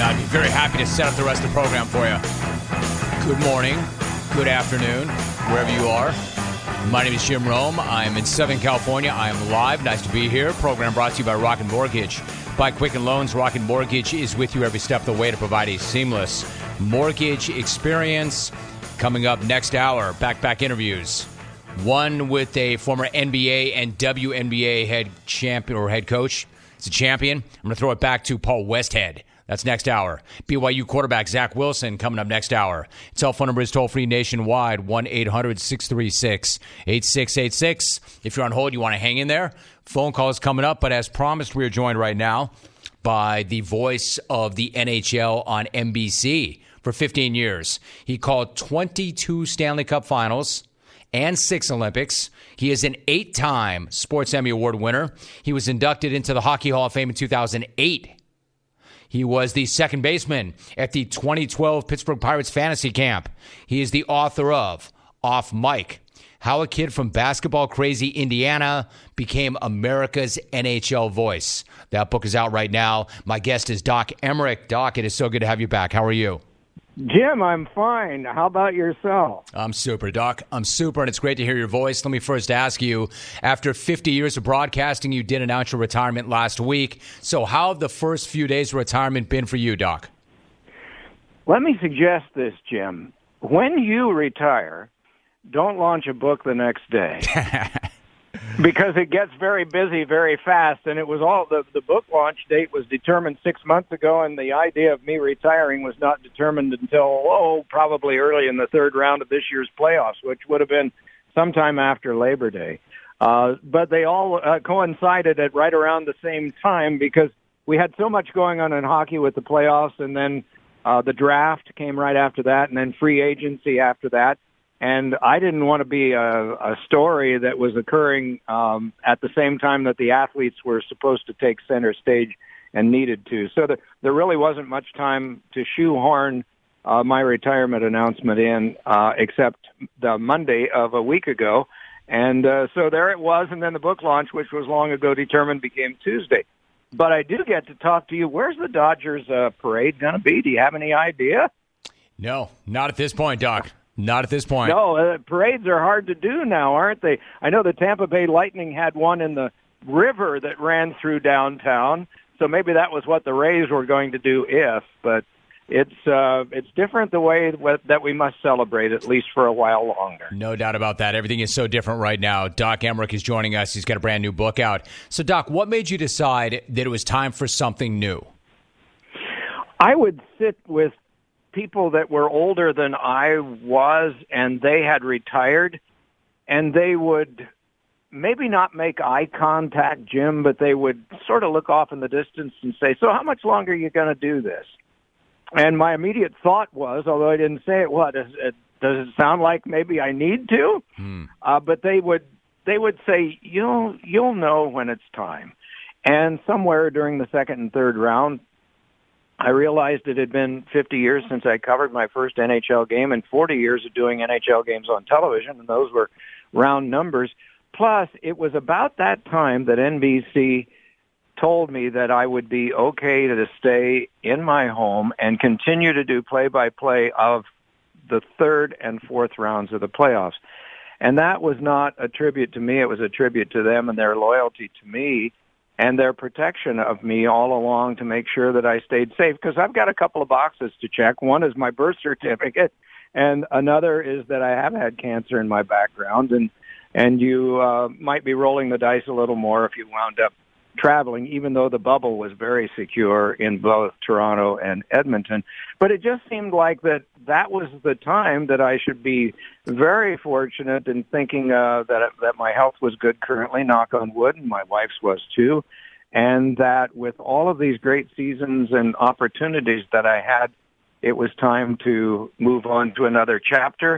I'd be very happy to set up the rest of the program for you. Good morning, good afternoon, wherever you are. My name is Jim Rome. I'm in Southern California. I am live. Nice to be here. Program brought to you by Rocket Mortgage. By Quicken Loans, Rocket Mortgage is with you every step of the way to provide a seamless mortgage experience. Coming up next hour, back interviews. One with a former NBA and WNBA head coach. It's a champion. I'm going to throw it back to Paul Westhead. That's next hour. BYU quarterback Zach Wilson coming up next hour. Telephone number is toll-free nationwide, 1-800-636-8686. If you're on hold, you want to hang in there. Phone call is coming up, but as promised, we are joined right now by the voice of the NHL on NBC for 15 years. He called 22 Stanley Cup Finals and 6 Olympics. He is an 8-time Sports Emmy Award winner. He was inducted into the Hockey Hall of Fame in 2008. He was the second baseman at the 2012 Pittsburgh Pirates Fantasy Camp. He is the author of Off Mike, How a Kid from Basketball Crazy Indiana Became America's NHL Voice. That book is out right now. My guest is Doc Emrick. Doc, it is so good to have you back. How are you? Jim, I'm fine. How about yourself? I'm super, Doc. I'm super, and it's great to hear your voice. Let me first ask you, after 50 years of broadcasting, you did announce your retirement last week. So how have the first few days of retirement been for you, Doc? Let me suggest this, Jim. When you retire, don't launch a book the next day. Because it gets very busy very fast, and it was all the book launch date was determined 6 months ago, and the idea of me retiring was not determined until probably early in the third round of this year's playoffs, which would have been sometime after Labor Day. But they all coincided at right around the same time because we had so much going on in hockey with the playoffs, and then the draft came right after that, and then free agency after that. And I didn't want to be a story that was occurring at the same time that the athletes were supposed to take center stage and needed to. So there really wasn't much time to shoehorn my retirement announcement in, except the Monday of a week ago. And so there it was. And then the book launch, which was long ago determined, became Tuesday. But I do get to talk to you. Where's the Dodgers parade going to be? Do you have any idea? No, not at this point, Doc. Not at this point. No, parades are hard to do now, aren't they? I know the Tampa Bay Lightning had one in the river that ran through downtown, so maybe that was what the Rays were going to do but it's different the way that we must celebrate, at least for a while longer. No doubt about that. Everything is so different right now. Doc Emrick is joining us. He's got a brand new book out. So, Doc, what made you decide that it was time for something new? I would sit with people that were older than I was, and they had retired, and they would maybe not make eye contact, Jim, but they would sort of look off in the distance and say, so how much longer are you going to do this? And my immediate thought was, although I didn't say it, does it sound like maybe I need to? But they would say, you'll know when it's time. And somewhere during the second and third round, I realized it had been 50 years since I covered my first NHL game and 40 years of doing NHL games on television, and those were round numbers. Plus, it was about that time that NBC told me that I would be okay to stay in my home and continue to do play-by-play of the third and fourth rounds of the playoffs. And that was not a tribute to me. It was a tribute to them and their loyalty to me and their protection of me all along to make sure that I stayed safe. Because I've got a couple of boxes to check. One is my birth certificate, and another is that I have had cancer in my background. And you might be rolling the dice a little more if you wound up traveling, even though the bubble was very secure in both Toronto and Edmonton. But it just seemed like that was the time that I should be very fortunate in thinking that my health was good currently, knock on wood, and my wife's was too, and that with all of these great seasons and opportunities that I had, it was time to move on to another chapter.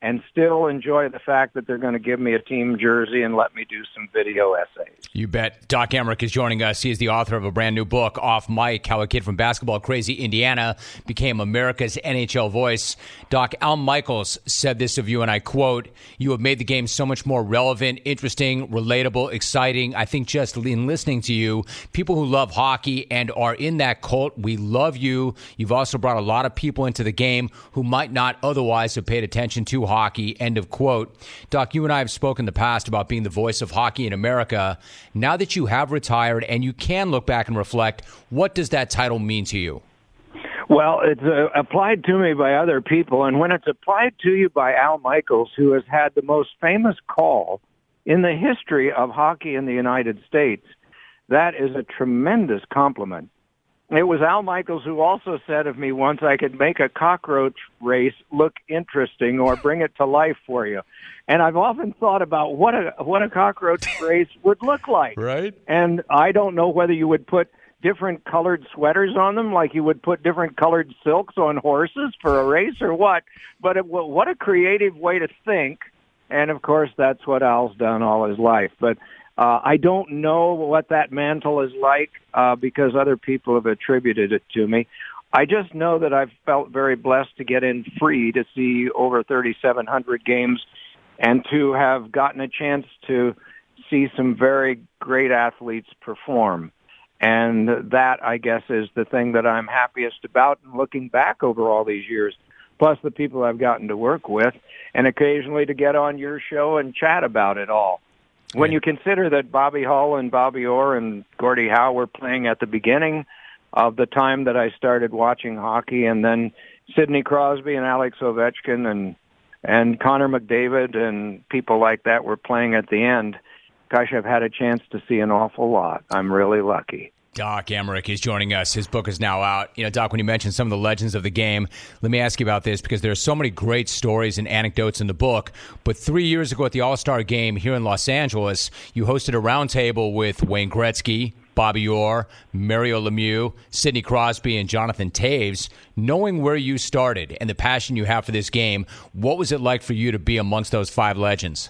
and still enjoy the fact that they're going to give me a team jersey and let me do some video essays. You bet. Doc Emrick is joining us. He is the author of a brand new book, Off Mike, How a Kid from Basketball Crazy Indiana Became America's NHL Voice. Doc, Al Michaels said this of you, and I quote, "You have made the game so much more relevant, interesting, relatable, exciting. I think just in listening to you, people who love hockey and are in that cult, we love you. You've also brought a lot of people into the game who might not otherwise have paid attention to hockey," end of quote. Doc, you and I have spoken in the past about being the voice of hockey in America. Now that you have retired and you can look back and reflect, what does that title mean to you? Well, it's applied to me by other people, and when it's applied to you by Al Michaels, who has had the most famous call in the history of hockey in the United States, that is a tremendous compliment. It was Al Michaels who also said of me once I could make a cockroach race look interesting or bring it to life for you. And I've often thought about what a cockroach race would look like. Right. And I don't know whether you would put different colored sweaters on them like you would put different colored silks on horses for a race or what. But what a creative way to think. And, of course, that's what Al's done all his life. But I don't know what that mantle is like because other people have attributed it to me. I just know that I've felt very blessed to get in free to see over 3,700 games and to have gotten a chance to see some very great athletes perform. And that, I guess, is the thing that I'm happiest about and looking back over all these years, plus the people I've gotten to work with and occasionally to get on your show and chat about it all. When you consider that Bobby Hull and Bobby Orr and Gordie Howe were playing at the beginning of the time that I started watching hockey, and then Sidney Crosby and Alex Ovechkin and Connor McDavid and people like that were playing at the end, gosh, I've had a chance to see an awful lot. I'm really lucky. Doc Emrick is joining us. His book is now out. You know, Doc, when you mentioned some of the legends of the game, let me ask you about this because there are so many great stories and anecdotes in the book. But 3 years ago at the All-Star Game here in Los Angeles, you hosted a roundtable with Wayne Gretzky, Bobby Orr, Mario Lemieux, Sidney Crosby, and Jonathan Toews. Knowing where you started and the passion you have for this game, what was it like for you to be amongst those five legends?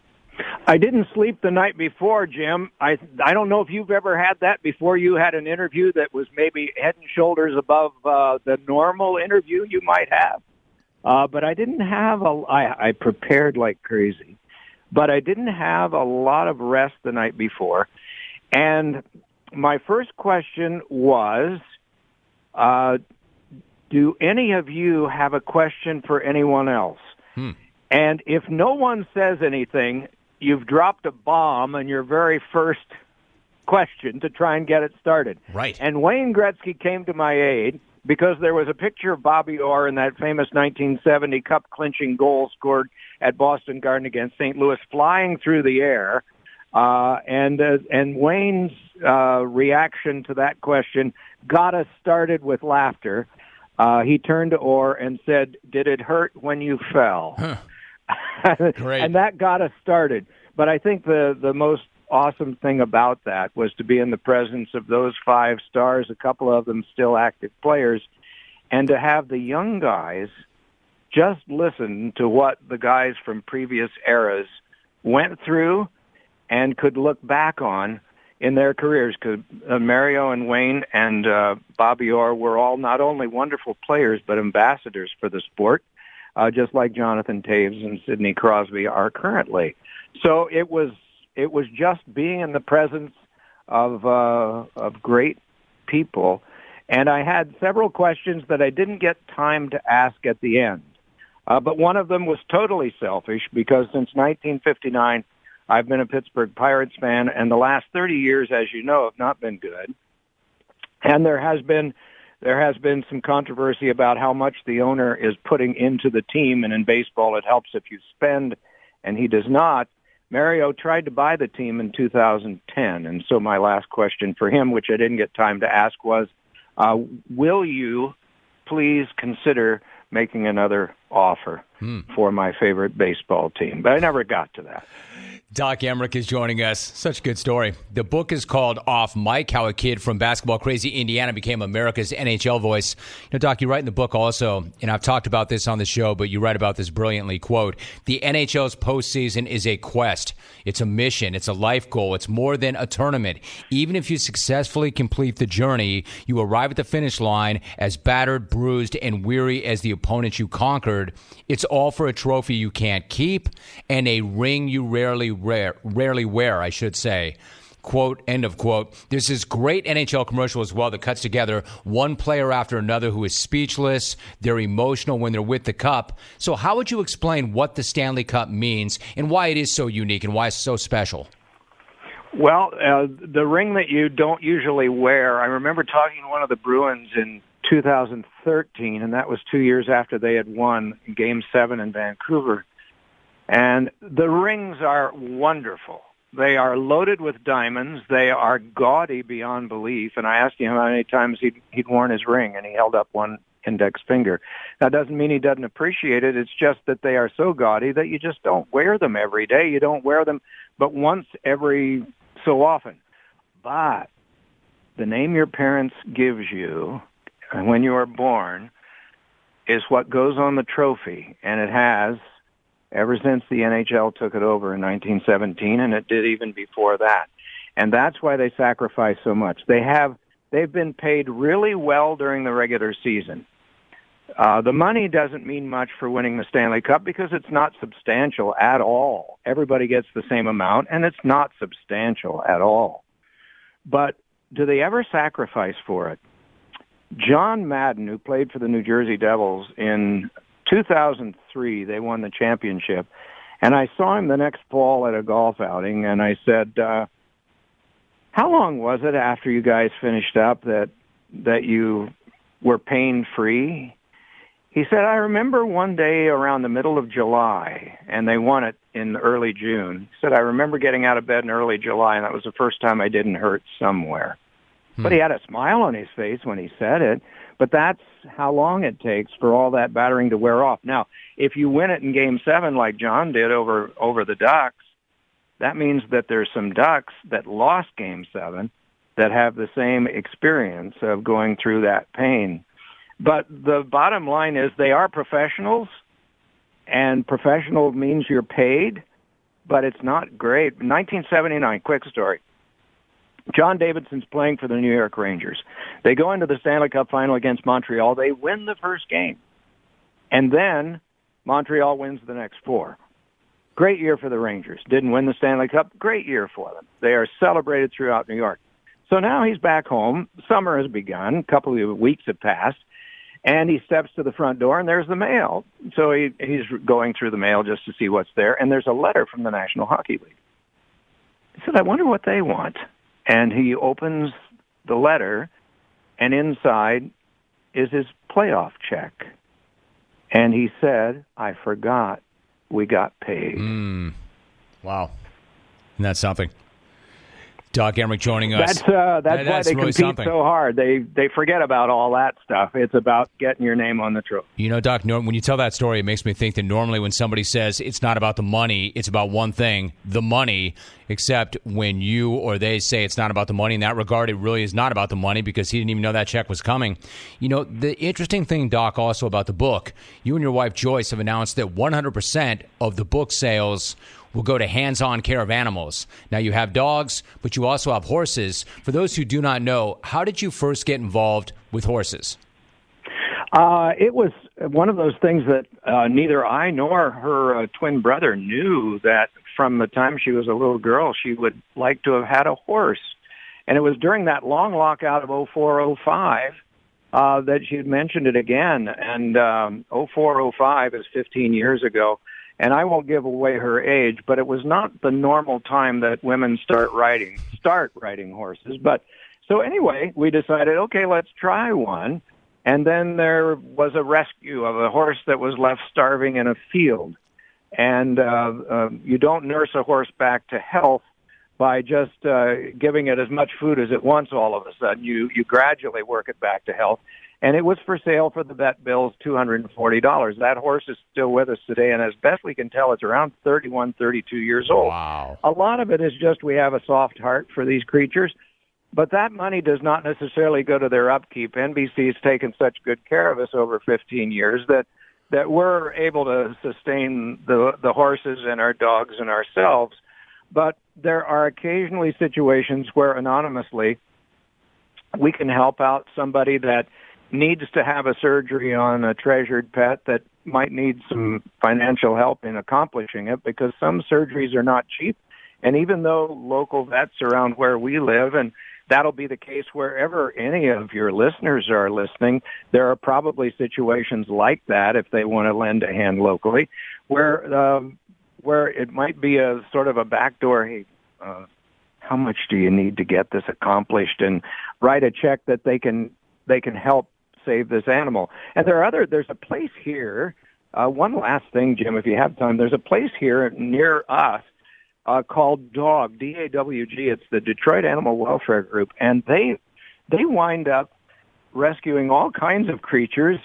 I didn't sleep the night before, Jim. I don't know if you've ever had that before. You had an interview that was maybe head and shoulders above the normal interview you might have. But I didn't have I prepared like crazy, but I didn't have a lot of rest the night before. And my first question was, do any of you have a question for anyone else? And if no one says anything, you've dropped a bomb on your very first question to try and get it started. Right. And Wayne Gretzky came to my aid because there was a picture of Bobby Orr in that famous 1970 cup-clinching goal scored at Boston Garden against St. Louis flying through the air. And Wayne's reaction to that question got us started with laughter. He turned to Orr and said, "Did it hurt when you fell?" Huh. Great. And that got us started. But I think the most awesome thing about that was to be in the presence of those five stars, a couple of them still active players, and to have the young guys just listen to what the guys from previous eras went through and could look back on in their careers. Because Mario and Wayne and Bobby Orr were all not only wonderful players, but ambassadors for the sport. Just like Jonathan Toews and Sidney Crosby are currently. So it was just being in the presence of great people, and I had several questions that I didn't get time to ask at the end. But one of them was totally selfish because since 1959, I've been a Pittsburgh Pirates fan, and the last 30 years, as you know, have not been good. And there has been some controversy about how much the owner is putting into the team, and in baseball it helps if you spend, and he does not. Mario tried to buy the team in 2010, and so my last question for him, which I didn't get time to ask, was, will you please consider making another offer for my favorite baseball team? But I never got to that. Doc Emmerich is joining us. Such a good story. The book is called Off Mike, How a Kid from Basketball Crazy Indiana Became America's NHL Voice. Doc, you write in the book also, and I've talked about this on the show, but you write about this brilliantly, quote, the NHL's postseason is a quest. It's a mission. It's a life goal. It's more than a tournament. Even if you successfully complete the journey, you arrive at the finish line as battered, bruised, and weary as the opponents you conquered. It's all for a trophy you can't keep and a ring you rarely wear, I should say. Quote, end of quote. There's this great NHL commercial as well that cuts together one player after another who is speechless. They're emotional when they're with the cup. So how would you explain what the Stanley Cup means and why it is so unique and why it's so special? Well, the ring that you don't usually wear, I remember talking to one of the Bruins in 2013, and that was 2 years after they had won Game 7 in Vancouver. And the rings are wonderful. They are loaded with diamonds. They are gaudy beyond belief. And I asked him how many times he'd worn his ring, and he held up one index finger. That doesn't mean he doesn't appreciate it. It's just that they are so gaudy that you just don't wear them every day. You don't wear them but once every so often. But the name your parents gives you when you are born is what goes on the trophy, and it has ever since the NHL took it over in 1917, and it did even before that. And that's why they sacrifice so much. They've been paid really well during the regular season. The money doesn't mean much for winning the Stanley Cup because it's not substantial at all. Everybody gets the same amount, and it's not substantial at all. But do they ever sacrifice for it? John Madden, who played for the New Jersey Devils in 2003, they won the championship, and I saw him the next fall at a golf outing, and I said, how long was it after you guys finished up that you were pain-free? He said, I remember one day around the middle of July, and they won it in early June. He said, I remember getting out of bed in early July, and that was the first time I didn't hurt somewhere. But he had a smile on his face when he said it. But that's how long it takes for all that battering to wear off. Now, if you win it in Game 7 like John did over the Ducks, that means that there's some Ducks that lost Game 7 that have the same experience of going through that pain. But the bottom line is they are professionals, and professional means you're paid, but it's not great. 1979, quick story. John Davidson's playing for the New York Rangers. They go into the Stanley Cup final against Montreal. They win the first game. And then Montreal wins the next 4. Great year for the Rangers. Didn't win the Stanley Cup. Great year for them. They are celebrated throughout New York. So now he's back home. Summer has begun. A couple of weeks have passed. And he steps to the front door, and there's the mail. So he's going through the mail just to see what's there. And there's a letter from the National Hockey League. He said, I wonder what they want. And he opens the letter, and inside is his playoff check. And he said, I forgot we got paid. Wow. Isn't that something? Doc Emmerich joining us. That's why they really compete so hard. They forget about all that stuff. It's about getting your name on the trophy. You know, Doc, when you tell that story, it makes me think that normally when somebody says it's not about the money, it's about one thing, the money, except when you or they say it's not about the money. In that regard, it really is not about the money because he didn't even know that check was coming. You know, the interesting thing, Doc, also about the book, you and your wife Joyce have announced that 100% of the book sales will go to hands-on care of animals. Now, you have dogs, but you also have horses. For those who do not know, how did you first get involved with horses? It was one of those things that neither I nor her twin brother knew that from the time she was a little girl, she would like to have had a horse. And it was during that long lockout of 04-05 that she had mentioned it again. And 04-05 is 15 years ago. And I won't give away her age, but it was not the normal time that women start riding horses. But so anyway, we decided, okay, let's try one. And then there was a rescue of a horse that was left starving in a field. And you don't nurse a horse back to health by just giving it as much food as it wants all of a sudden. You gradually work it back to health. and it was for sale for the vet bill's $240. That horse is still with us today, and as best we can tell, it's around 31, 32 years old. Wow. A lot of it is just we have a soft heart for these creatures, but that money does not necessarily go to their upkeep. NBC's taken such good care of us over 15 years that we're able to sustain the horses and our dogs and ourselves. But there are occasionally situations where anonymously we can help out somebody that needs to have a surgery on a treasured pet that might need some financial help in accomplishing it, because some surgeries are not cheap. And even though local vets around where we live, and that'll be the case wherever any of your listeners are listening, there are probably situations like that if they want to lend a hand locally, where it might be a sort of a backdoor, hey, how much do you need to get this accomplished, and write a check that they can help save this animal. And there's a place here, one last thing, Jim, if you have time, there's a place here near us called DAWG, D-A-W-G. It's the Detroit Animal Welfare Group, and they wind up rescuing all kinds of creatures.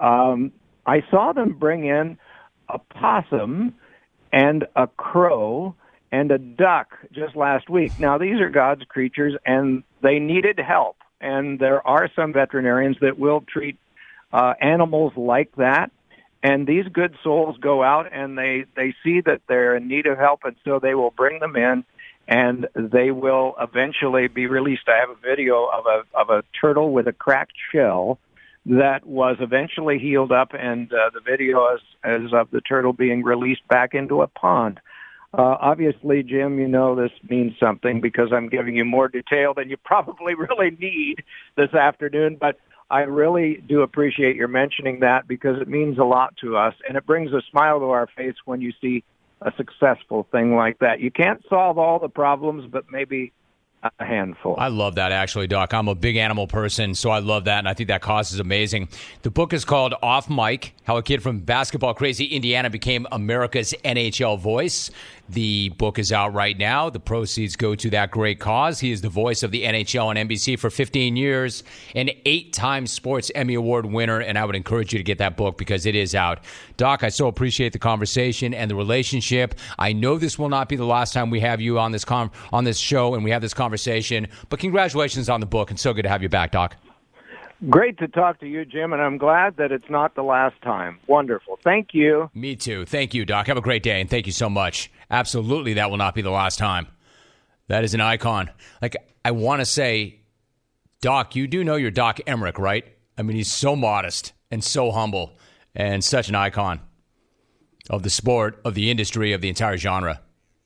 I saw them bring in a possum and a crow and a duck just last week. Now, these are God's creatures, and they needed help. And there are some veterinarians that will treat animals like that. And these good souls go out and they see that they're in need of help, and so they will bring them in, and they will eventually be released. I have a video of a turtle with a cracked shell that was eventually healed up, and the video is of the turtle being released back into a pond. Obviously, Jim, you know this means something because I'm giving you more detail than you probably really need this afternoon, but I really do appreciate your mentioning that because it means a lot to us, and it brings a smile to our face when you see a successful thing like that. You can't solve all the problems, but maybe a handful. I love that, actually, Doc. I'm a big animal person, so I love that, and I think that cause is amazing. The book is called Off Mike, How a Kid from Basketball Crazy Indiana Became America's NHL Voice. The book is out right now. The proceeds go to that great cause. He is the voice of the NHL on NBC for 15 years, an 8-time Sports Emmy Award winner, and I would encourage you to get that book because it is out. Doc, I so appreciate the conversation and the relationship. I know this will not be the last time we have you on this show and we have this conversation, but congratulations on the book, and so good to have you back, Doc. Great to talk to you, Jim, and I'm glad that it's not the last time. Wonderful. Thank you. Me too. Thank you, Doc. Have a great day, and thank you so much. Absolutely, that will not be the last time. That is an icon. Like, I want to say, Doc, you do know you're Doc Emmerich, right? I mean, he's so modest and so humble and such an icon of the sport, of the industry, of the entire genre.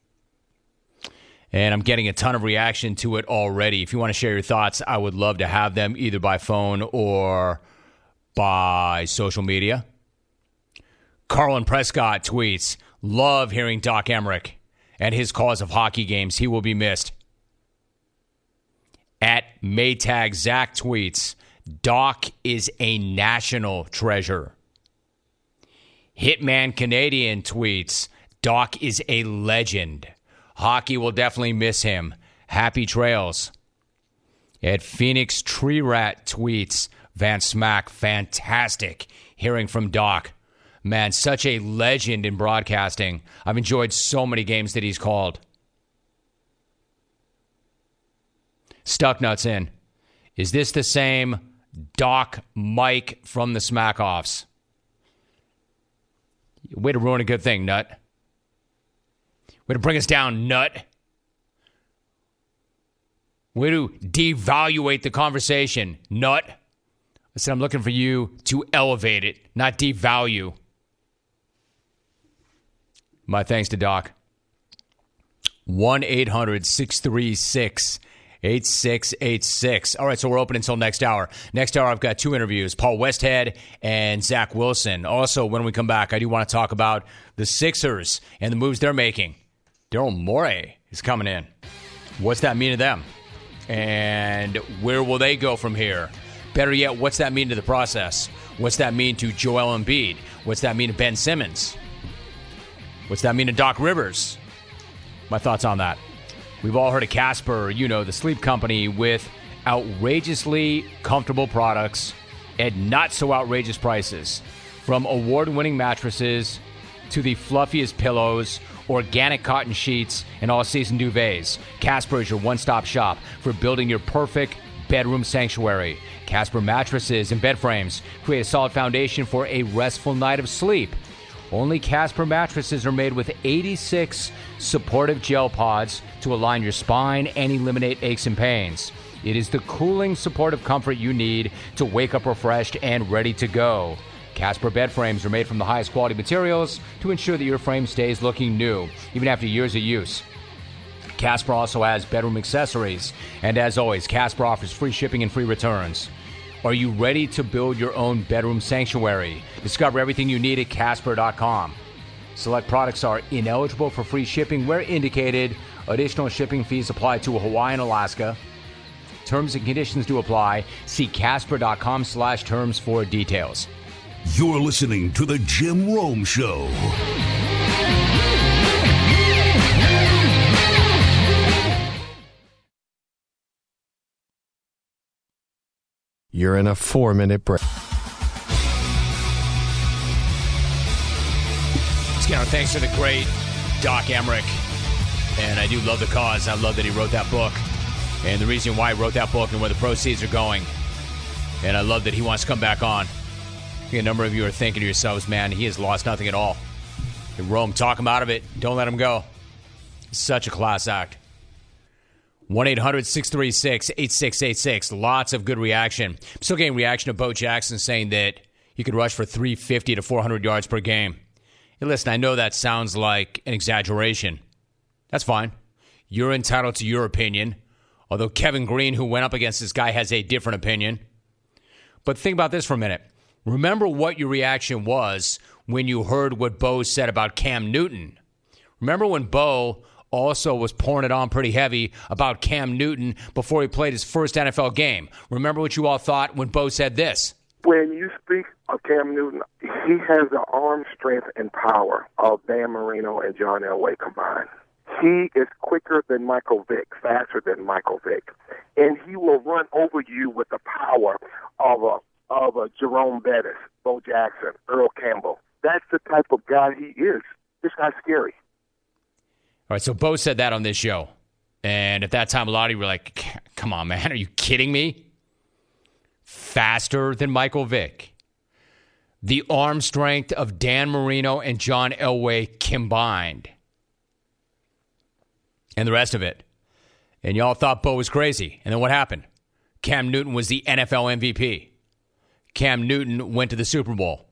And I'm getting a ton of reaction to it already. If you want to share your thoughts, I would love to have them either by phone or by social media. Carlin Prescott tweets, love hearing Doc Emmerich and his cause of hockey games. He will be missed. At Maytag Zach tweets, Doc is a national treasure. Hitman Canadian tweets, Doc is a legend. Hockey will definitely miss him. Happy trails. At Phoenix Tree Rat tweets, Van Smack, fantastic hearing from Doc. Man, such a legend in broadcasting. I've enjoyed so many games that he's called. Stucknuts in. Is this the same Doc Mike from the Smack-Offs? Way to ruin a good thing, Nut. Way to bring us down, Nut. Way to devaluate the conversation, Nut. I said I'm looking for you to elevate it, not devalue. My thanks to Doc. 1-800-636-8686. All right, so we're open until next hour. Next hour, I've got 2 interviews, Paul Westhead and Zach Wilson. Also, when we come back, I do want to talk about the Sixers and the moves they're making. Daryl Morey is coming in. What's that mean to them? And where will they go from here? Better yet, what's that mean to the process? What's that mean to Joel Embiid? What's that mean to Ben Simmons? What's that mean to Doc Rivers? My thoughts on that. We've all heard of Casper, the sleep company with outrageously comfortable products at not-so-outrageous prices. From award-winning mattresses to the fluffiest pillows, organic cotton sheets, and all-season duvets, Casper is your one-stop shop for building your perfect bedroom sanctuary. Casper mattresses and bed frames create a solid foundation for a restful night of sleep. Only Casper mattresses are made with 86 supportive gel pods to align your spine and eliminate aches and pains. It is the cooling, supportive comfort you need to wake up refreshed and ready to go. Casper bed frames are made from the highest quality materials to ensure that your frame stays looking new, even after years of use. Casper also has bedroom accessories, and as always, Casper offers free shipping and free returns. Are you ready to build your own bedroom sanctuary? Discover everything you need at Casper.com. Select products are ineligible for free shipping where indicated. Additional shipping fees apply to Hawaii and Alaska. Terms and conditions do apply. See Casper.com/terms for details. You're listening to The Jim Rome Show. You're in a 4-minute break. Scout, thanks to the great Doc Emmerich. And I do love the cause. I love that he wrote that book. And the reason why he wrote that book and where the proceeds are going. And I love that he wants to come back on. I think a number of you are thinking to yourselves, man, he has lost nothing at all. In Rome, talk him out of it. Don't let him go. Such a class act. 1-800-636-8686. Lots of good reaction. I'm still getting reaction to Bo Jackson saying that he could rush for 350 to 400 yards per game. Hey, listen, I know that sounds like an exaggeration. That's fine. You're entitled to your opinion. Although Kevin Green, who went up against this guy, has a different opinion. But think about this for a minute. Remember what your reaction was when you heard what Bo said about Cam Newton. Remember when Bo also was pouring it on pretty heavy about Cam Newton before he played his first NFL game. Remember what you all thought when Bo said this? When you speak of Cam Newton, he has the arm strength and power of Dan Marino and John Elway combined. He is quicker than Michael Vick, faster than Michael Vick, and he will run over you with the power of a Jerome Bettis, Bo Jackson, Earl Campbell. That's the type of guy he is. This guy's scary. All right, so Bo said that on this show. And at that time, a lot of you were like, come on, man, are you kidding me? Faster than Michael Vick. The arm strength of Dan Marino and John Elway combined. And the rest of it. And y'all thought Bo was crazy. And then what happened? Cam Newton was the NFL MVP. Cam Newton went to the Super Bowl.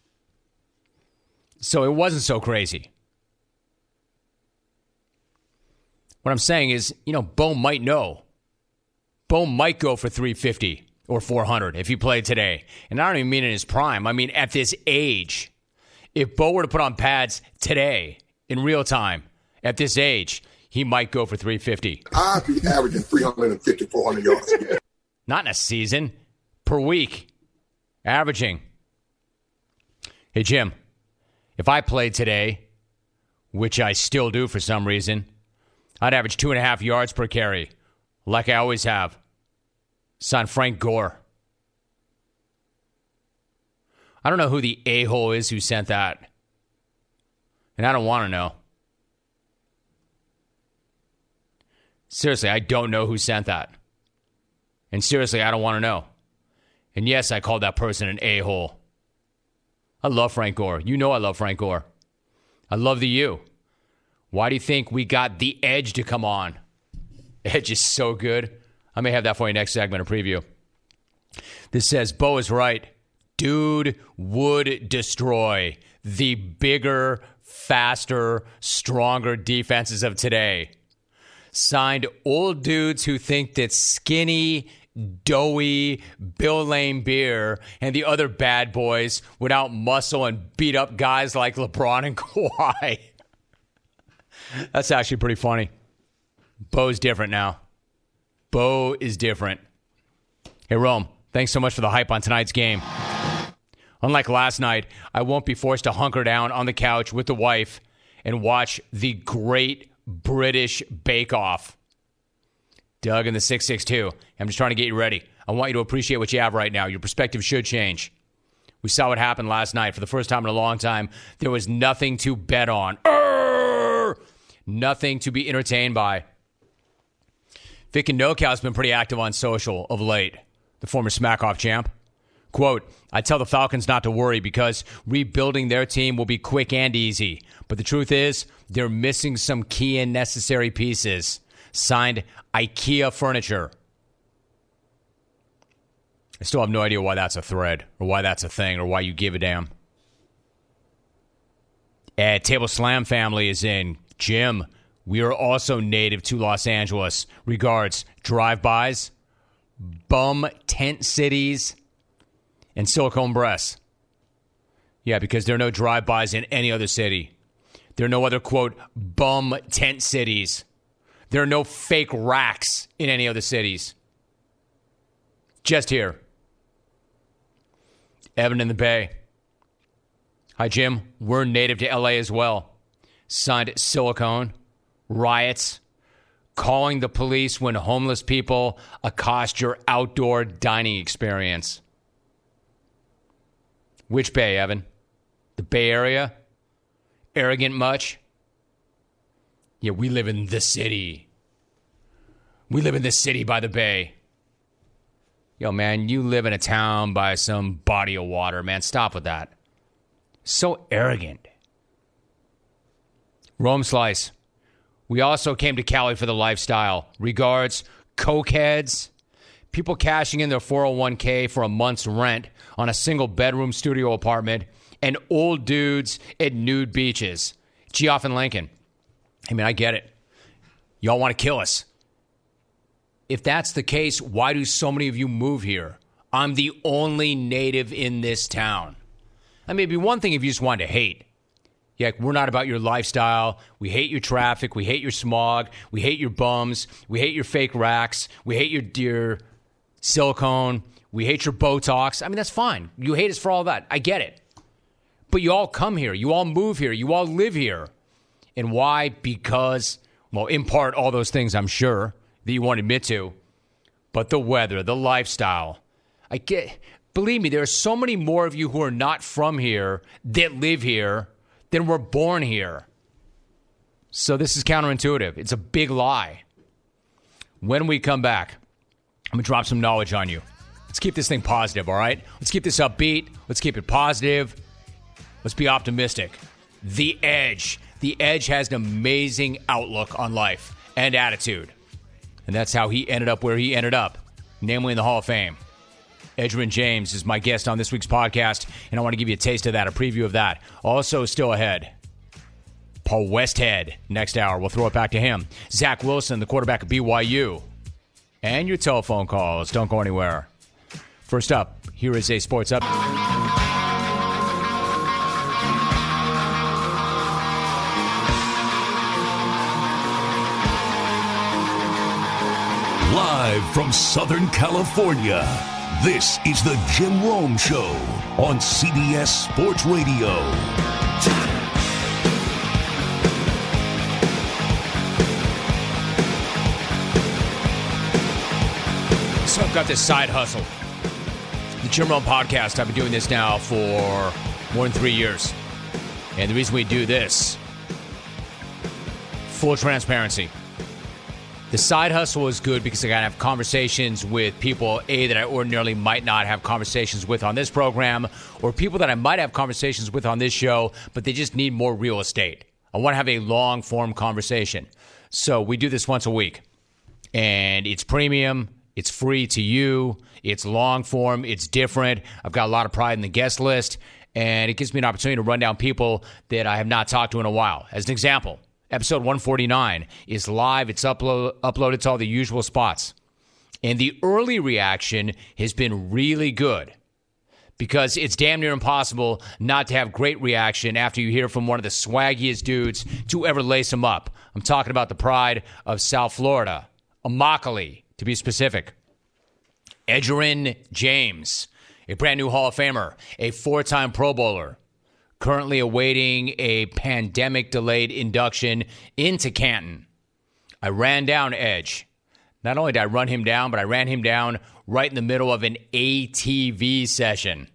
So it wasn't so crazy. What I'm saying is, Bo might know. Bo might go for 350 or 400 if he played today. And I don't even mean in his prime. I mean at this age. If Bo were to put on pads today, in real time, at this age, he might go for 350. I'd be averaging 350, 400 yards a game. Not in a season. Per week. Averaging. Hey, Jim, if I played today, which I still do for some reason, I'd average 2.5 yards per carry, like I always have. Son, Frank Gore. I don't know who the a-hole is who sent that. And I don't want to know. Seriously, I don't know who sent that. And seriously, I don't want to know. And yes, I called that person an a-hole. I love Frank Gore. You know I love Frank Gore. I love the U. Why do you think we got The Edge to come on? Edge is so good. I may have that for you next segment, a preview. This says, Bo is right. Dude would destroy the bigger, faster, stronger defenses of today. Signed old dudes who think that skinny, doughy Bill Laimbeer and the other bad boys would out muscle and beat up guys like LeBron and Kawhi. That's actually pretty funny. Bo's different now. Bo is different. Hey, Rome, thanks so much for the hype on tonight's game. Unlike last night, I won't be forced to hunker down on the couch with the wife and watch the Great British Bake Off. Doug in the 662. I'm just trying to get you ready. I want you to appreciate what you have right now. Your perspective should change. We saw what happened last night. For the first time in a long time, there was nothing to bet on. Nothing to be entertained by. Vic and NoCal has been pretty active on social of late, the former Smack-Off champ. Quote, I tell the Falcons not to worry because rebuilding their team will be quick and easy. But the truth is, they're missing some key and necessary pieces. Signed, IKEA Furniture. I still have no idea why that's a thread or why that's a thing or why you give a damn. Table Slam family is in. Jim, we are also native to Los Angeles. Regards, drive-bys, bum tent cities, and silicone breasts. Yeah, because there are no drive-bys in any other city. There are no other, quote, bum tent cities. There are no fake racks in any other cities. Just here. Evan in the Bay. Hi, Jim. We're native to L.A. as well. Signed, silicone, riots, calling the police when homeless people accost your outdoor dining experience. Which Bay, Evan? The Bay Area? Arrogant much? Yeah, we live in the city. We live in the city by the Bay. Yo, man, you live in a town by some body of water, man. Stop with that. So arrogant. Rome Slice. We also came to Cali for the lifestyle. Regards, cokeheads, people cashing in their 401k for a month's rent on a single bedroom studio apartment, and old dudes at nude beaches. Geoff and Lincoln. I mean, I get it. Y'all want to kill us. If that's the case, why do so many of you move here? I'm the only native in this town. I mean, it'd be one thing if you just wanted to hate. Yeah, we're not about your lifestyle. We hate your traffic. We hate your smog. We hate your bums. We hate your fake racks. We hate your silicone. We hate your Botox. I mean, that's fine. You hate us for all that. I get it. But you all come here. You all move here. You all live here. And why? Because, well, in part, all those things I'm sure that you won't admit to. But the weather, the lifestyle. I get. Believe me, there are so many more of you who are not from here that live here than were born here. So this is counterintuitive. It's a big lie. When we come back, I'm going to drop some knowledge on you. Let's keep this thing positive, all right? Let's keep this upbeat. Let's keep it positive. Let's be optimistic. The Edge. The Edge has an amazing outlook on life and attitude. And that's how he ended up where he ended up, namely in the Hall of Fame. Edgerrin James is my guest on this week's podcast, and I want to give you a taste of that, a preview of that. Also still ahead, Paul Westhead next hour. We'll throw it back to him. Zach Wilson, the quarterback of BYU. And your telephone calls. Don't go anywhere. First up, here is a sports update. Live from Southern California, this is the Jim Rome Show on CBS Sports Radio. So I've got this side hustle. The Jim Rome Podcast, I've been doing this now for more than 3 years. And the reason we do this, full transparency. The side hustle is good because I got to have conversations with people, A, that I ordinarily might not have conversations with on this program, or people that I might have conversations with on this show, but they just need more real estate. I want to have a long-form conversation. So we do this once a week. And it's premium. It's free to you. It's long-form. It's different. I've got a lot of pride in the guest list. And it gives me an opportunity to run down people that I have not talked to in a while. As an example, episode 149 is live. It's uploaded to all the usual spots. And the early reaction has been really good because it's damn near impossible not to have great reaction after you hear from one of the swaggiest dudes to ever lace them up. I'm talking about the pride of South Florida, Immokalee, to be specific. Edgerrin James, a brand new Hall of Famer, a 4-time Pro Bowler, currently awaiting a pandemic-delayed induction into Canton. I ran down Edge, Not only did I run him down, but I ran him down right in the middle of an ATV session.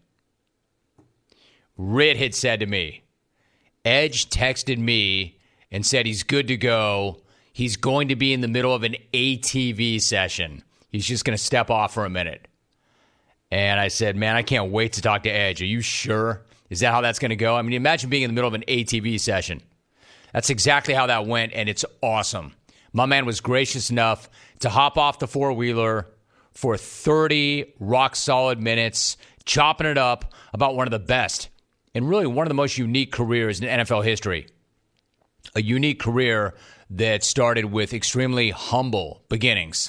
Rit had said to me, Edge texted me and said he's good to go. He's going to be in the middle of an ATV session. He's just going to step off for a minute. And I said, man, I can't wait to talk to Edge. Are you sure? Is that how that's going to go? I mean, imagine being in the middle of an ATV session. That's exactly how that went, and it's awesome. My man was gracious enough to hop off the four-wheeler for 30 rock-solid minutes, chopping it up about one of the best and really one of the most unique careers in NFL history. A unique career that started with extremely humble beginnings.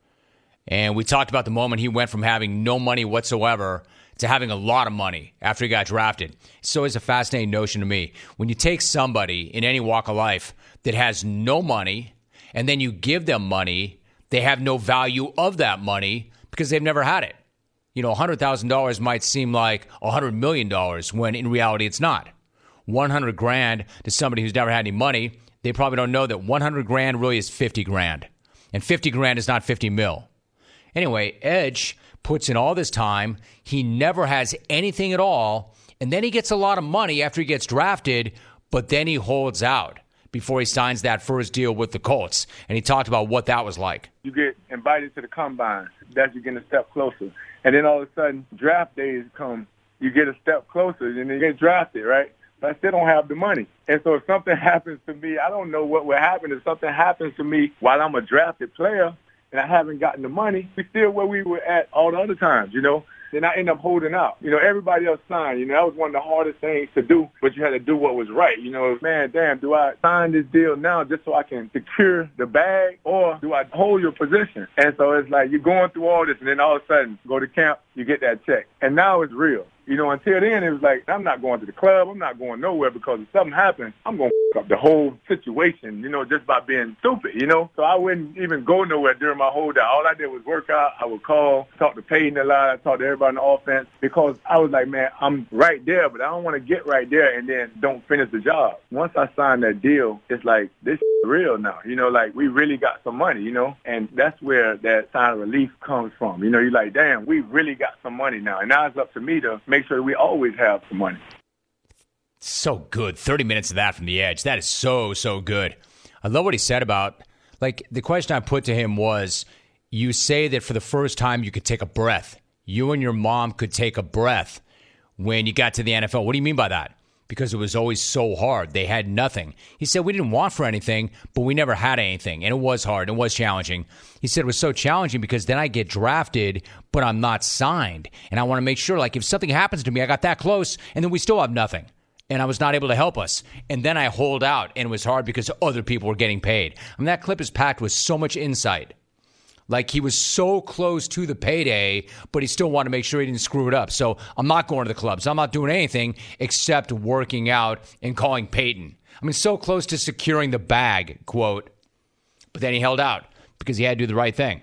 And we talked about the moment he went from having no money whatsoever to having a lot of money after he got drafted. It's always a fascinating notion to me. When you take somebody in any walk of life that has no money and then you give them money, they have no value of that money because they've never had it. You know, $100,000 might seem like $100 million when in reality it's not. 100 grand to somebody who's never had any money, they probably don't know that 100 grand really is 50 grand. And 50 grand is not 50 mil. Anyway, Edge puts in all this time. He never has anything at all. And then he gets a lot of money after he gets drafted, but then he holds out before he signs that first deal with the Colts. And he talked about what that was like. You get invited to the combine. That's you getting a step closer. And then all of a sudden, draft days come. You get a step closer, and then you get drafted, right? But I still don't have the money. And so if something happens to me, I don't know what will happen. If something happens to me while I'm a drafted player and I haven't gotten the money, we're still where we were at all the other times, you know? Then I end up holding out. You know, everybody else signed. You know, that was one of the hardest things to do, but you had to do what was right. You know, man, damn, do I sign this deal now just so I can secure the bag, or do I hold your position? And so it's like you're going through all this, and then all of a sudden, go to camp, you get that check. And now it's real. You know, until then, it was like, I'm not going to the club. I'm not going nowhere because if something happens, I'm going to f up the whole situation, you know, just by being stupid, you know. So I wouldn't even go nowhere during my holdout. All I did was work out. I would call, talk to Peyton a lot. I talked to everybody on the offense because I was like, man, I'm right there, but I don't want to get right there and then don't finish the job. Once I signed that deal, it's like, this is real now. You know, like, we really got some money, you know, and that's where that sign of relief comes from. You know, you're like, damn, we really got some money now. And now it's up to me to make sure that we always have some money. So good. 30 minutes of that from the Edge. That is so, so good. I love what he said about, like, the question I put to him was, you say that for the first time you could take a breath. You and your mom could take a breath when you got to the NFL. What do you mean by that? Because it was always so hard. They had nothing. He said, we didn't want for anything, but we never had anything. And it was hard. It was challenging. He said it was so challenging because then I get drafted, but I'm not signed. And I want to make sure, like, if something happens to me, I got that close, and then we still have nothing. And I was not able to help us. And then I hold out, and it was hard because other people were getting paid. I mean, that clip is packed with so much insight. Like, he was so close to the payday, but he still wanted to make sure he didn't screw it up. So I'm not going to the clubs. I'm not doing anything except working out and calling Peyton. I mean, so close to securing the bag, quote. But then he held out because he had to do the right thing.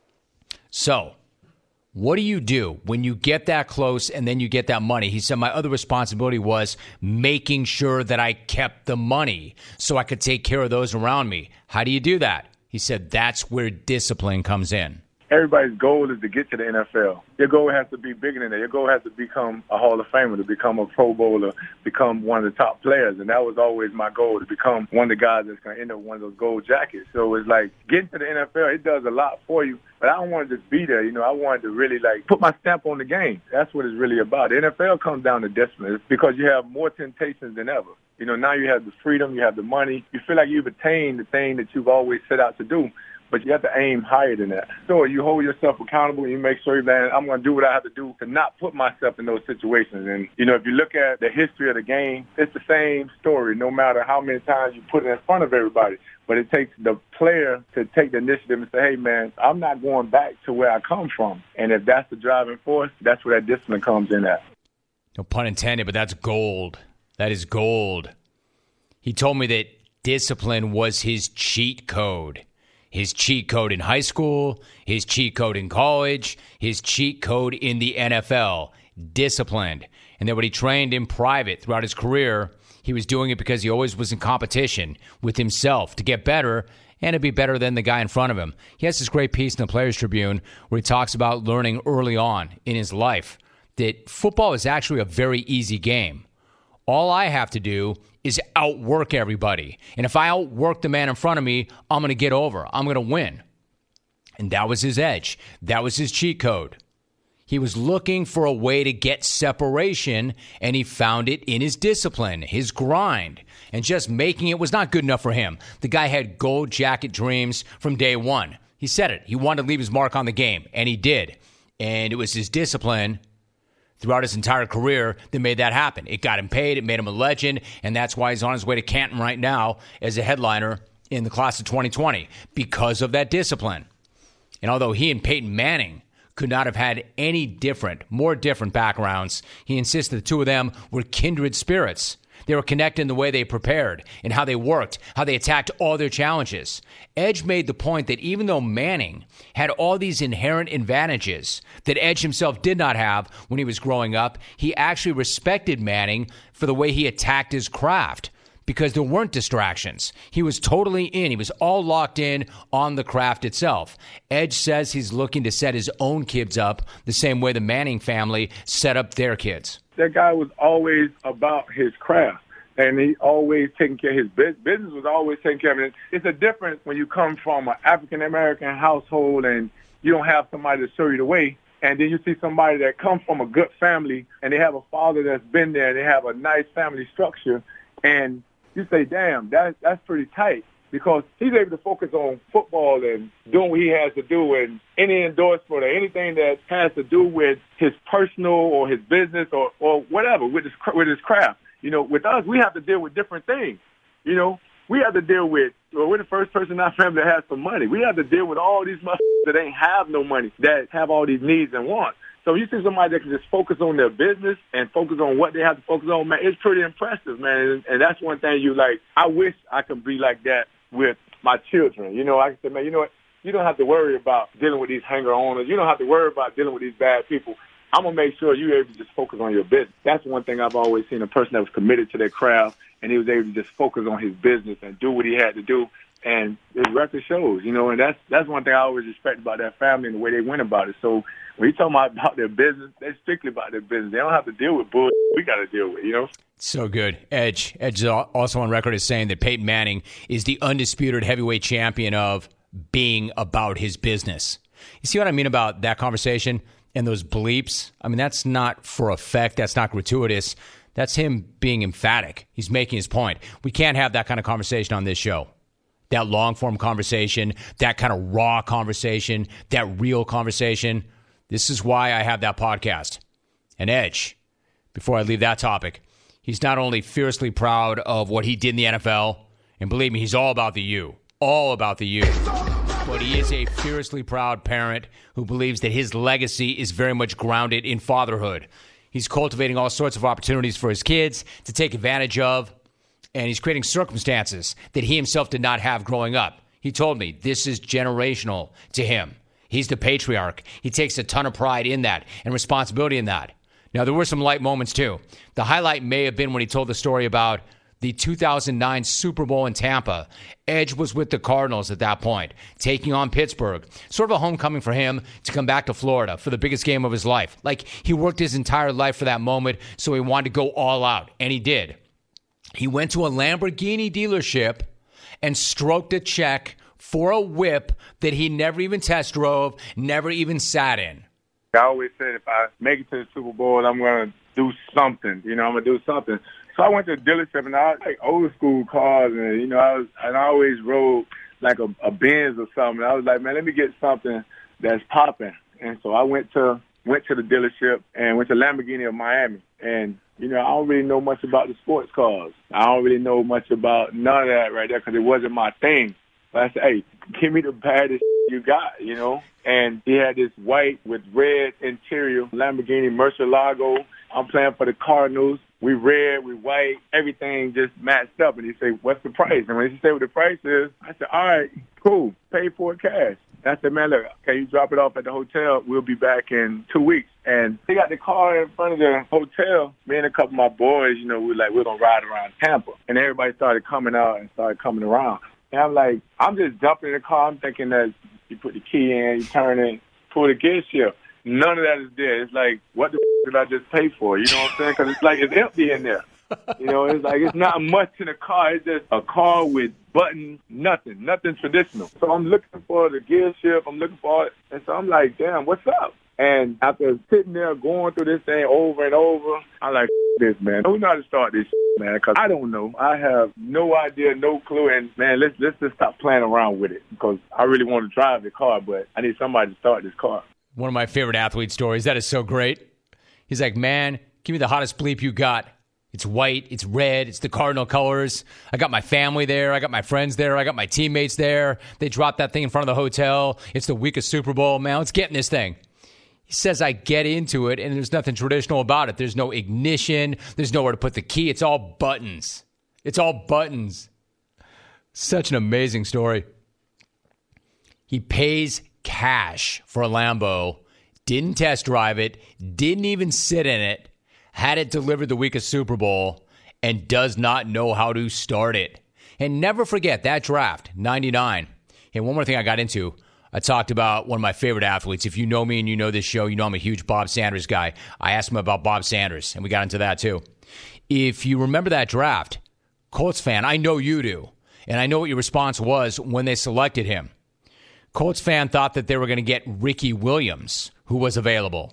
So what do you do when you get that close and then you get that money? He said, my other responsibility was making sure that I kept the money so I could take care of those around me. How do you do that? He said that's where discipline comes in. Everybody's goal is to get to the NFL. Your goal has to be bigger than that. Your goal has to become a Hall of Famer, to become a Pro Bowler, become one of the top players. And that was always my goal, to become one of the guys that's going to end up one of those gold jackets. So it's like getting to the NFL, it does a lot for you. But I don't want to just be there. You know, I wanted to really, like, put my stamp on the game. That's what it's really about. The NFL comes down to discipline. It's because you have more temptations than ever. You know, now you have the freedom, you have the money. You feel like you've attained the thing that you've always set out to do, but you have to aim higher than that. So you hold yourself accountable and you make sure that I'm going to do what I have to do to not put myself in those situations. And, you know, if you look at the history of the game, it's the same story no matter how many times you put it in front of everybody. But it takes the player to take the initiative and say, hey, man, I'm not going back to where I come from. And if that's the driving force, that's where that discipline comes in at. No pun intended, but that's gold. That is gold. He told me that discipline was his cheat code. His cheat code in high school, his cheat code in college, his cheat code in the NFL. Disciplined. And that when he trained in private throughout his career, he was doing it because he always was in competition with himself to get better. and to be better than the guy in front of him. He has this great piece in the Players Tribune where he talks about learning early on in his life that football is actually a very easy game. All I have to do is outwork everybody. And if I outwork the man in front of me, I'm going to get over. I'm going to win. And that was his edge. That was his cheat code. He was looking for a way to get separation, and he found it in his discipline, his grind. And just making it was not good enough for him. The guy had gold jacket dreams from day one. He said it. He wanted to leave his mark on the game, and he did. And it was his discipline throughout his entire career that made that happen. It got him paid. It made him a legend. And that's why he's on his way to Canton right now as a headliner in the class of 2020 because of that discipline. And although he and Peyton Manning could not have had any more different backgrounds, he insisted the two of them were kindred spirits. They were connected in the way they prepared and how they worked, how they attacked all their challenges. Edge made the point that even though Manning had all these inherent advantages that Edge himself did not have when he was growing up, he actually respected Manning for the way he attacked his craft because there weren't distractions. He was totally in. He was all locked in on the craft itself. Edge says he's looking to set his own kids up the same way the Manning family set up their kids. That guy was always about his craft, and he always taking care of his business was always taking care of it. It's a difference when you come from an African-American household and you don't have somebody to show you the way, and then you see somebody that comes from a good family and they have a father that's been there, they have a nice family structure, and you say, damn, that's pretty tight. Because he's able to focus on football and doing what he has to do, and any endorsement or anything that has to do with his personal or his business or whatever with his craft. You know, with us, we have to deal with different things. You know, we have to deal with, we're the first person in our family that has some money. We have to deal with all these motherfuckers that ain't have no money, that have all these needs and wants. So you see somebody that can just focus on their business and focus on what they have to focus on, man, it's pretty impressive, man. And that's one thing I wish I could be like that with my children. You know, I can say, man, you know what? You don't have to worry about dealing with these hanger-oners. You don't have to worry about dealing with these bad people. I'm going to make sure you're able to just focus on your business. That's one thing I've always seen, a person that was committed to their craft, and he was able to just focus on his business and do what he had to do. And his record shows, you know, and that's one thing I always respect about that family and the way they went about it. So when you talk about their business, they're strictly about their business. They don't have to deal with bullshit we got to deal with, you know? So good. Edge is also on record as saying that Peyton Manning is the undisputed heavyweight champion of being about his business. You see what I mean about that conversation and those bleeps? I mean, that's not for effect. That's not gratuitous. That's him being emphatic. He's making his point. We can't have that kind of conversation on this show. That long-form conversation, that kind of raw conversation, that real conversation. This is why I have that podcast. And Edge, before I leave that topic, he's not only fiercely proud of what he did in the NFL, and believe me, he's all about the U, but he is a fiercely proud parent who believes that his legacy is very much grounded in fatherhood. He's cultivating all sorts of opportunities for his kids to take advantage of, and he's creating circumstances that he himself did not have growing up. He told me this is generational to him. He's the patriarch. He takes a ton of pride in that and responsibility in that. Now, there were some light moments, too. The highlight may have been when he told the story about the 2009 Super Bowl in Tampa. Edge was with the Cardinals at that point, taking on Pittsburgh. Sort of a homecoming for him to come back to Florida for the biggest game of his life. Like, he worked his entire life for that moment, so he wanted to go all out, and he did. He went to a Lamborghini dealership and stroked a check for a whip that he never even test drove, never even sat in. I always said if I make it to the Super Bowl, I'm going to do something. You know, I'm going to do something. So I went to the dealership, and I like old school cars, and, you know, I always rode like a Benz or something. I was like, man, let me get something that's popping. And so I went to the dealership and went to Lamborghini of Miami. And, you know, I don't really know much about the sports cars. I don't really know much about none of that right there because it wasn't my thing. But I said, hey, give me the baddest you got, you know. And he had this white with red interior Lamborghini Murcielago. I'm playing for the Cardinals. We red, we white, everything just matched up. And he said, what's the price? And when he said what the price is, I said, all right, cool, pay for it cash. And I said, man, look, can you drop it off at the hotel? We'll be back in 2 weeks. And he got the car in front of the hotel. Me and a couple of my boys, you know, we're going to ride around Tampa. And everybody started coming out and started coming around. And I'm like, I'm just jumping in the car. I'm thinking that you put the key in, you turn it, pull the gear shift. None of that is there. It's like, what the did I just pay for? You know what I'm saying? Because it's like it's empty in there. You know, it's like it's not much in a car. It's just a car with buttons, nothing traditional. So I'm looking for the gear shift. I'm looking for it. And so I'm like, damn, what's up? And after sitting there going through this thing over and over, I'm like, this, man. We know how to start this, man, because I don't know. I have no idea, no clue. And, man, let's just stop playing around with it because I really want to drive the car, but I need somebody to start this car. One of my favorite athlete stories. That is so great. He's like, man, give me the hottest bleep you got. It's white, it's red, it's the Cardinal colors. I got my family there. I got my friends there. I got my teammates there. They dropped that thing in front of the hotel. It's the week of Super Bowl. Man, let's get in this thing. He says I get into it, and there's nothing traditional about it. There's no ignition. There's nowhere to put the key. It's all buttons. It's all buttons. Such an amazing story. He pays cash for a Lambo, didn't test drive it, didn't even sit in it, had it delivered the week of Super Bowl, and does not know how to start it. And never forget that draft, 99. And one more thing I got into. I talked about one of my favorite athletes. If you know me and you know this show, you know I'm a huge Bob Sanders guy. I asked him about Bob Sanders, and we got into that too. If you remember that draft, Colts fan, I know you do, and I know what your response was when they selected him. Colts fan thought that they were going to get Ricky Williams, who was available,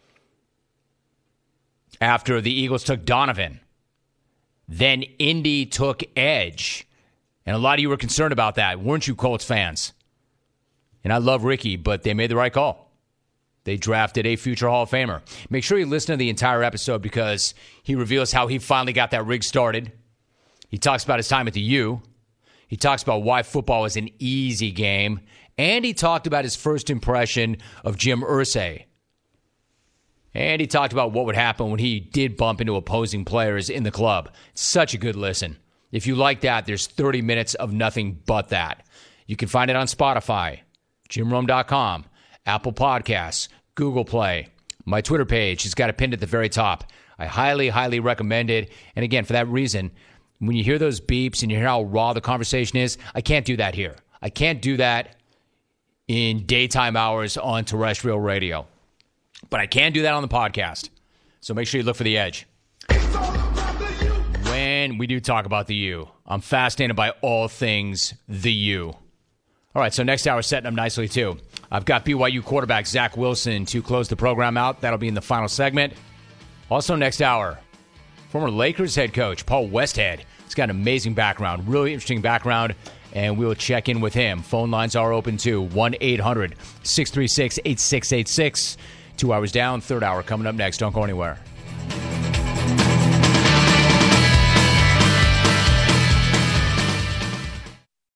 after the Eagles took Donovan. Then Indy took Edge, and a lot of you were concerned about that, weren't you, Colts fans? And I love Ricky, but they made the right call. They drafted a future Hall of Famer. Make sure you listen to the entire episode because he reveals how he finally got that rig started. He talks about his time at the U. He talks about why football is an easy game. And he talked about his first impression of Jim Irsay. And he talked about what would happen when he did bump into opposing players in the club. Such a good listen. If you like that, there's 30 minutes of nothing but that. You can find it on Spotify, JimRome.com, Apple Podcasts, Google Play. My Twitter page has got it pinned at the very top. I highly, highly recommend it. And again, for that reason, when you hear those beeps and you hear how raw the conversation is, I can't do that here. I can't do that in daytime hours on terrestrial radio. But I can do that on the podcast. So make sure you look for The Edge. When we do talk about the U, I'm fascinated by all things the U. All right, so next hour setting up nicely, too. I've got BYU quarterback Zach Wilson to close the program out. That'll be in the final segment. Also next hour, former Lakers head coach Paul Westhead. He's got an amazing background, really interesting background, and we will check in with him. Phone lines are open, too, 1-800-636-8686. 2 hours down, third hour coming up next. Don't go anywhere.